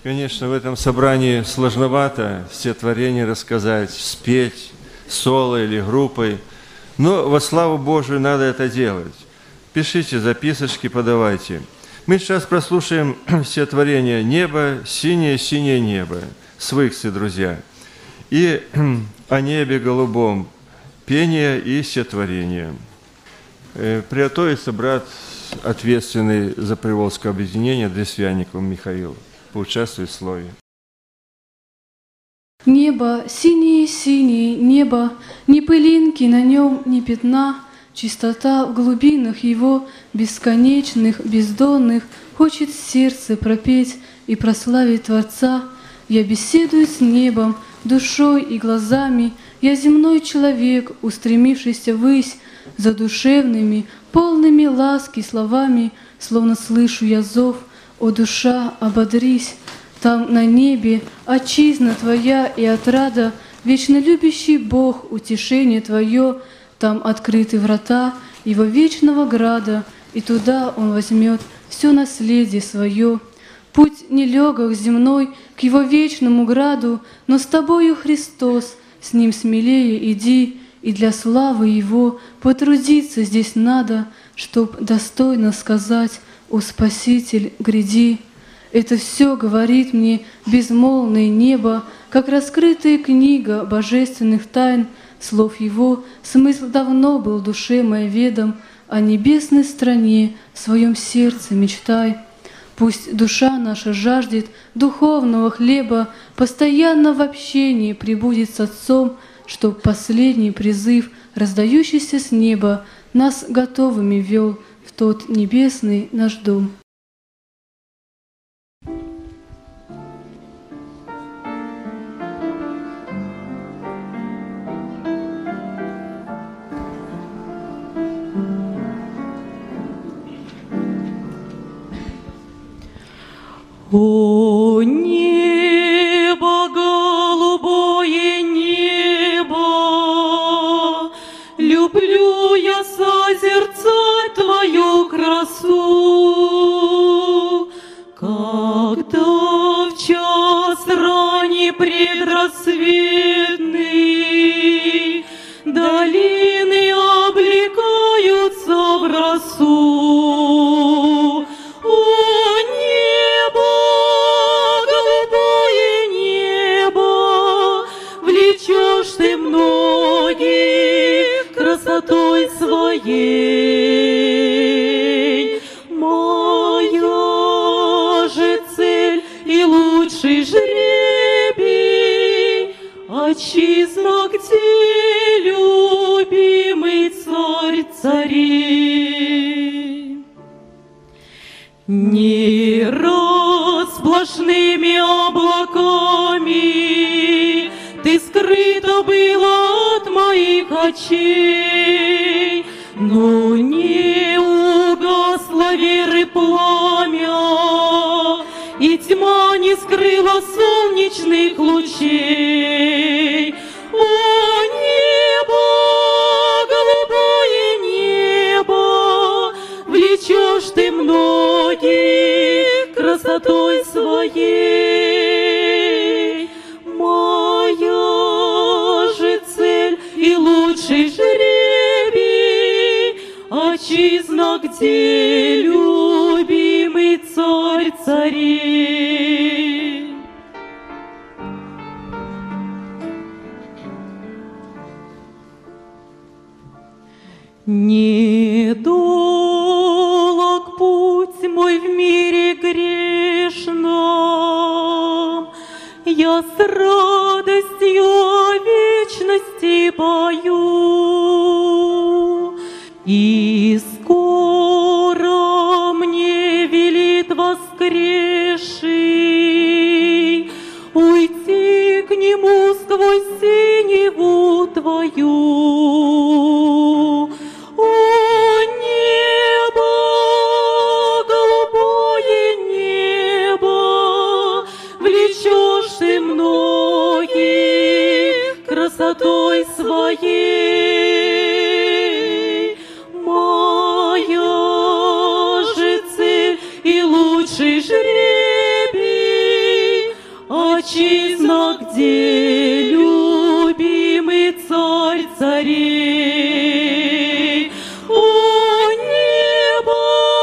Конечно, в этом собрании сложновато все творения рассказать, спеть соло или группой, но во славу Божию надо это делать. Пишите записочки, подавайте. Мы сейчас прослушаем все творения «Небо, синее-синее небо», свыксы, друзья, и «О небе голубом», пение и сетворение. Приготовится брат, ответственный за Приволжское объединение, Дресвянников Михаил. Поучаствуй в слове. Небо, синее-синее небо, ни пылинки на нем, ни пятна, чистота в глубинах его, бесконечных, бездонных, хочет сердце пропеть и прославить Творца. Я беседую с небом, душой и глазами, я земной человек, устремившийся ввысь, за душевными, полными ласки словами, словно слышу я зов: «О душа, ободрись!» Там на небе отчизна Твоя и отрада, вечно любящий Бог, утешение Твое, там открыты врата Его вечного града, и туда Он возьмет все наследие свое. Путь нелегок земной к Его вечному граду, но с Тобою, Христос, с Ним смелее иди, и для славы Его потрудиться здесь надо, чтоб достойно сказать: «О Спаситель, гряди!» Это все говорит мне безмолвное небо, как раскрытая книга божественных тайн, слов Его смысл давно был в душе моей ведом, о небесной стране в своем сердце мечтай. Пусть душа наша жаждет духовного хлеба, постоянно в общении пребудет с Отцом, чтоб последний призыв, раздающийся с неба, нас готовыми вел в тот небесный наш дом. О небо, голубое небо, люблю я созерцать Твою красу, когда в час ранний предрассветный долины облекаются в росу. Ты многих красотой своей, моя же цель и лучший жребий, отчизна, где любимый царь царей. Не раз сплошными облаками Ты скрыта была от моих очей, но не угасло веры пламя, и тьма не скрыла солнечных лучей. О небо, голубое небо, влечешь ты многих красотой своей, моя же цель и лучший жребий, отчизна, где любимый царь царей. Недолог путь мой в мире грешном, я с радостью о вечности пою, и скоро мне велит воскресший уйти к Нему сквозь синеву Твою. О небо, голубое небо, влечешь ты многих красотой своей, моя же цель и лучший жребий, Отчизна, где любимый царь царей. О, небо,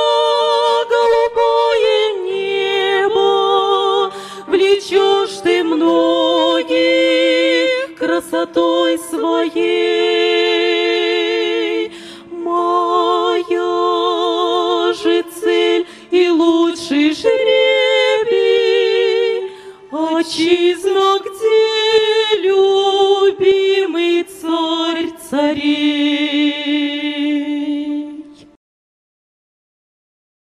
голубое небо, влечешь ты многих красотой своей. Моя же цель и лучший жребий, отчизна, где любимый царь царей.